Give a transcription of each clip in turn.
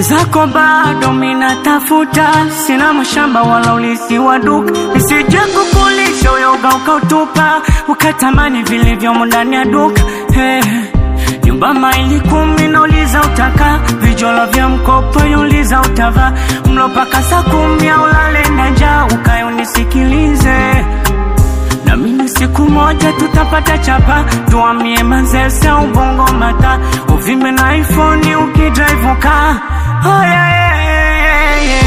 Mwenzako bado mina tafuta, sina mashamba wala ulisi wa duka. Nisije kukulisha uyoga ukautupa, ukatamani vilivyomo ndani ya duka. Nyumba maili 10 nauliza utaka, vijolo vya mkopo yuliza utava. Mlo paka saa 10 au lale na njaa, ukae unisikilize. Na mimi siku moja tutapata chapa, tuamie Manzese au Bongo Mata. Uvime na iPhone ukidrive uka. Oh yeah.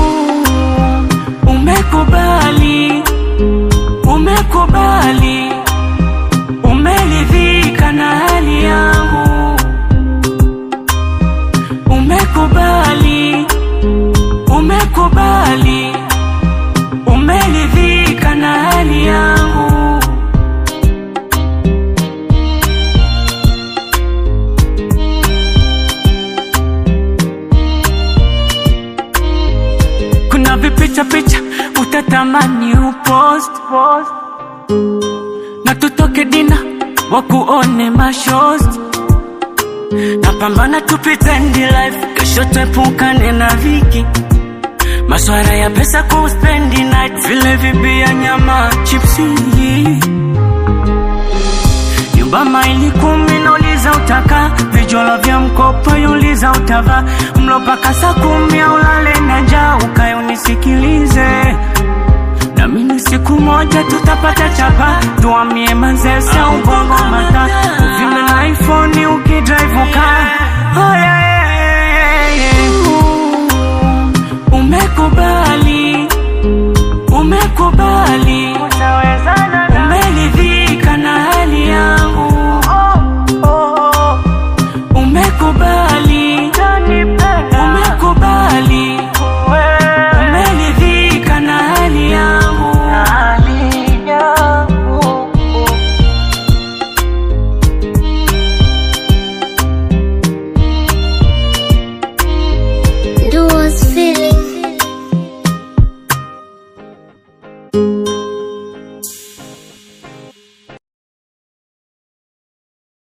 Umekubali, umekubali, umeridhika na hali yangu. Umekubali, umekubali, umeridhika na hali yangu. Kuna vipicha utatamani upost, na tutoke dina wakuone mashost. Napambana tu pretend life, kesho tuepukane na viki. Maswara ya pesa kuspendi night, vile vibia nyama chipsi. Nyumba maili 10 nauliza utaka, vijolo vya mkopo yuliza utava. Mlo paka saa 10 au lale na njaa, ukae unisikilize. Na mimi siku moja tutapata chapa, tuamie Manzese au Bongo Mata. Uvime na iPhone ukidrive uka. Oh yeah. Umekubali,